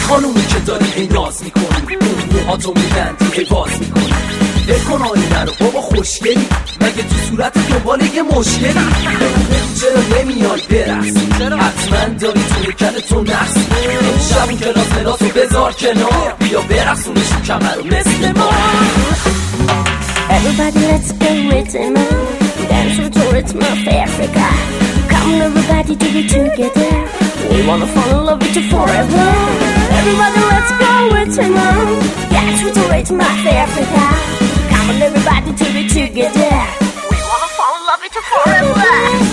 خانومی که داری هی ناز میکنی، اون موهاتو میبندی هی باز میکنی، بکن آینه رو بابا خوشگلی، مگه تو صورت دنبال یه مشکلی؟ چرا نمیای برقصی؟ حتما داری تو کلتو نقصی. شب اون کلاس ملاسو بذار کنار، بیا برقصونشون کمر رو مثل ما. Everybody let's go rhythm, dance with the rhythm of Africa. Come on everybody do it together, we wanna fall in love with you forever. Everybody let's go rhythm, dance with the rhythm of Africa. Come on everybody do it together, we wanna fall in love with you forever.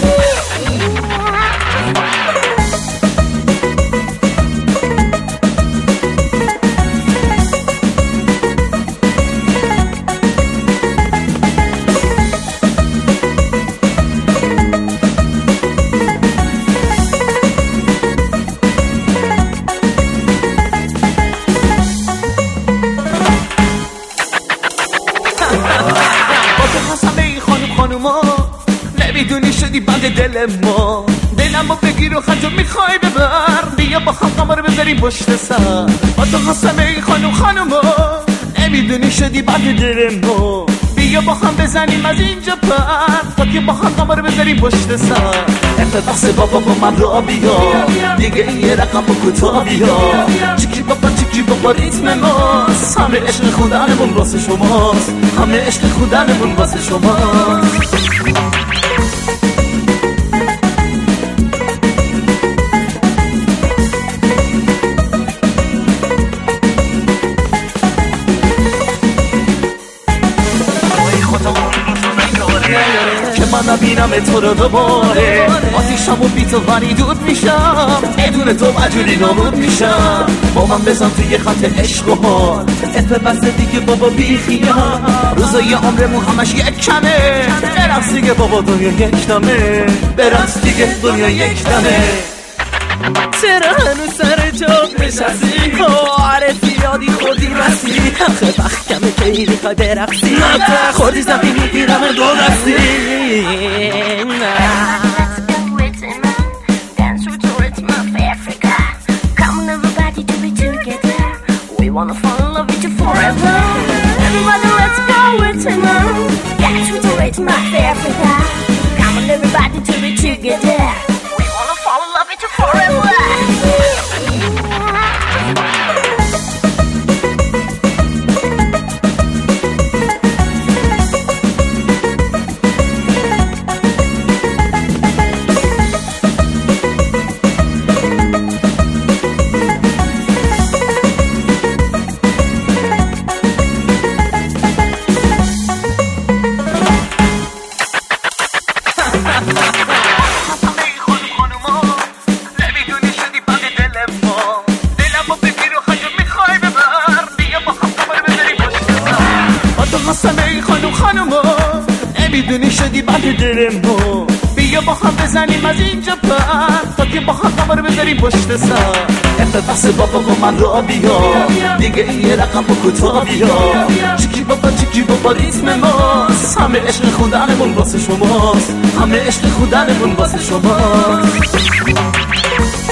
نمیدونی شدی بند دل ما، دلمو بگیر و خنجو میخوای ببر، بیا با هم قمر بذاریم پشت سر. با تو قسم ای خانوما، نمیدونی شدی بند دل ما، بیا با هم بزنیم از اینجا پر، تا که با هم قمر بذاریم پشت سر. بحث بابا با من را بیا، دیگه یه رقم با کوتا بیا. چیکی بابا ریتم ماست، همه عشق خوندنمون واسه شماست، همه عشق خوندنمون واسه شماست. که من نبینم تو رو دوباره، آتیشم و بی تو ولی دود میشم، بدون تو مجوری نابود میشم. با من بزن توی خط عشق و حال، اتفه بس دیگه بابا بی خیال. روزای عمرمون همش یک کمه، برقص دیگه بابا دنیا یک دمه، برقص دیگه دنیا یک دمه. چرا هنوز سر جا نشستی؟ آره زیادی خوردی رسی، آخه وقت کمه که ای میخوای برقصی، خوردی زمین میگیرم دو رسی. Wanna fall in love with you forever. Everybody let's go rhythm, dance with the rhythm of Africa. Come on everybody do it together, we wanna fall in love with you forever. خانوما نمیدونی شدی بند دل ما، بیا با هم بزنیم از اینجا پر، تا که با هم قمر بذاریم پشت سر. بحث بابا با من را بیا، دیگه یه رقم با کوتا بیا. چیکی بابا ریتم ماست، همه عشق خوندنمون واسه شماست، همه عشق خوندنمون واسه شماست.